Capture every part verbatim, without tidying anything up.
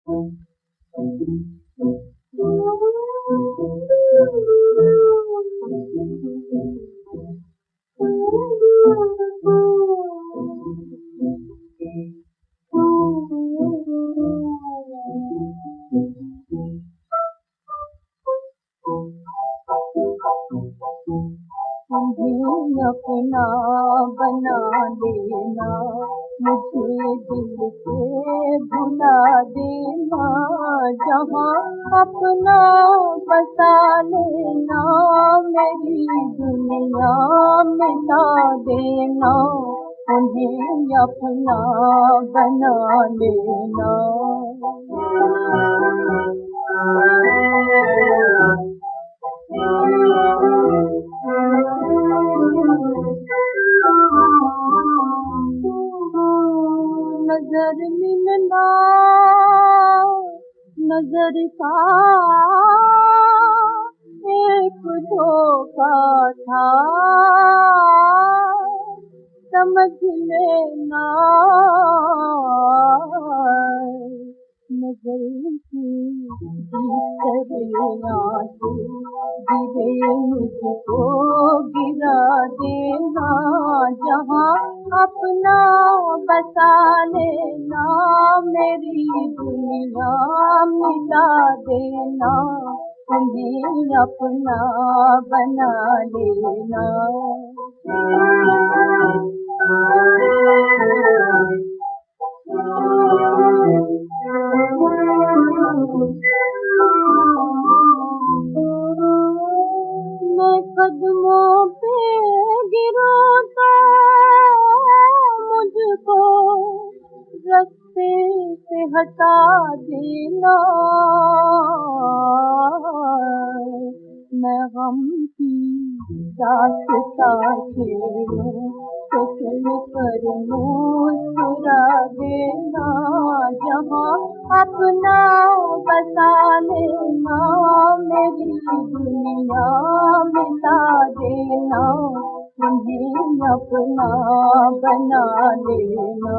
तुम्हें अपना बना लेना, मुझे दिल से भुला देना, जहाँ अपना बसा लेना, मेरी दुनिया मिटा देना, तुम्हें अपना बना लेना। नजर मिलना नजर का एक धोखा था, समझ लेना, नजर की आंसू गिरे मुझको गिरा देना, जहाँ अपना बसा लेना, मेरी दुनिया मिला देना, तुम्हें अपना बना लेना। मैं कदमों पे गिरूं तो मुझको रास्ते से हटा देना, मैं गम की दास्तां छेड़ूं तो चल कर मुस्कुरा देना, जहाँ अपना बसा लेना, मेरी दुनिया मिटा देना, तुम्हें अपना बना लेना।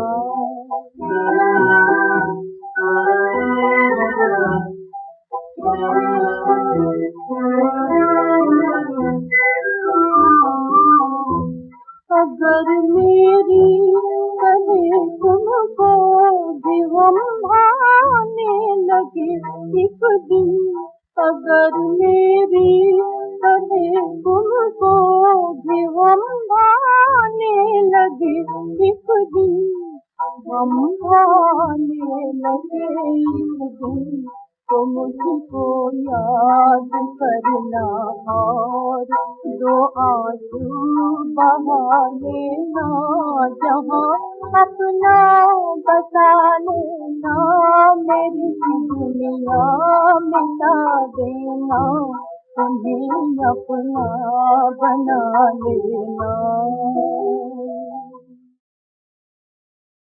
अगर मेरी कहे तुमको भी हम भाने लगे एक दिन, अगर मेरी कहे तुमको भी हम भाने लगे एक दिन, हम भाने लगे एक दिन, तो मुझको याद करना और दो आंसू बहा लेना, जहाँ अपना बसा लेना, मेरी दुनिया मिटा देना, तुम्हें अपना बना लेना।